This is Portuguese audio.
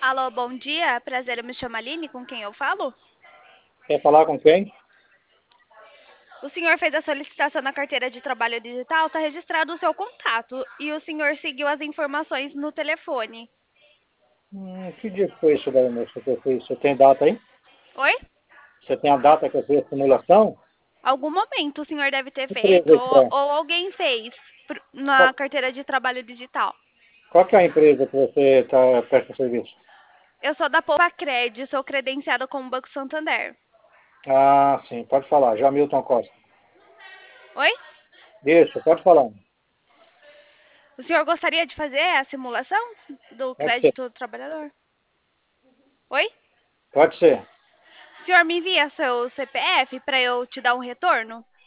Alô, bom dia. Prazer, eu me chamo Aline. Com quem eu falo? Quer falar com quem? O senhor fez a solicitação na carteira de trabalho digital, está registrado o seu contato e o senhor seguiu as informações no telefone. Que dia que foi isso daí, moço, que eu fiz? Você tem data aí? Oi? Você tem a data que eu fiz a simulação? Algum momento o senhor deve ter Que feito empresa que é? ou alguém fez na Qual, carteira de trabalho digital. qual que é a empresa que você presta serviço? Eu sou da Poupa Cred, sou credenciada com o Banco Santander. Ah, sim, pode falar. Jamilton Costa. Oi? Isso, pode falar. O senhor gostaria de fazer a simulação do Pode ser. crédito do trabalhador? Oi? Pode ser. O senhor me envia seu CPF para eu te dar um retorno?